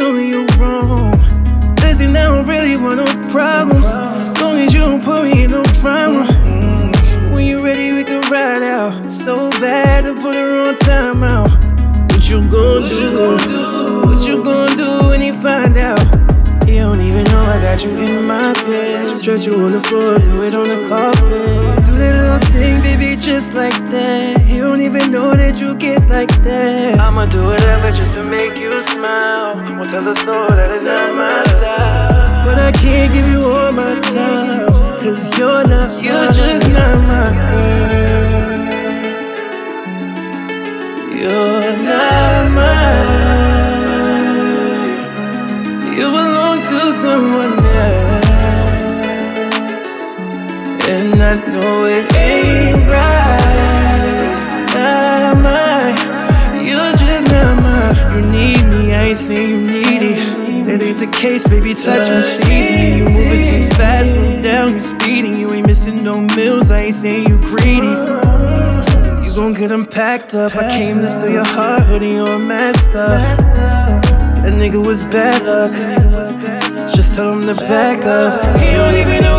only you wrong. Listen, I don't really want no problems. As long as you don't put me in no drama. When you ready, we can ride out. So bad to put her on timeout. What you gon' do? What you gon' do when he find out? You don't even know I got you in my bed. Stretch you on the floor, do it on the carpet. Do that little thing, baby, just like that. You don't even know that you get like that. I'ma do whatever just to make you smile. Won't tell the soul that it's not my style. But I can't give you all my time, cause you're just not my girl. You're not mine. You belong to someone else, and I know it ain't right. Not mine. You're just not mine. You need me, I ain't saying you need it. That ain't the case, baby, touch me, tease me. You moving too fast, slow down, you speeding. You ain't missing no meals, I ain't saying you greedy. You gon' get them packed up. I came to steal your heart, hoodie on messed up. That nigga was bad luck. Just tell him to back up. He don't even know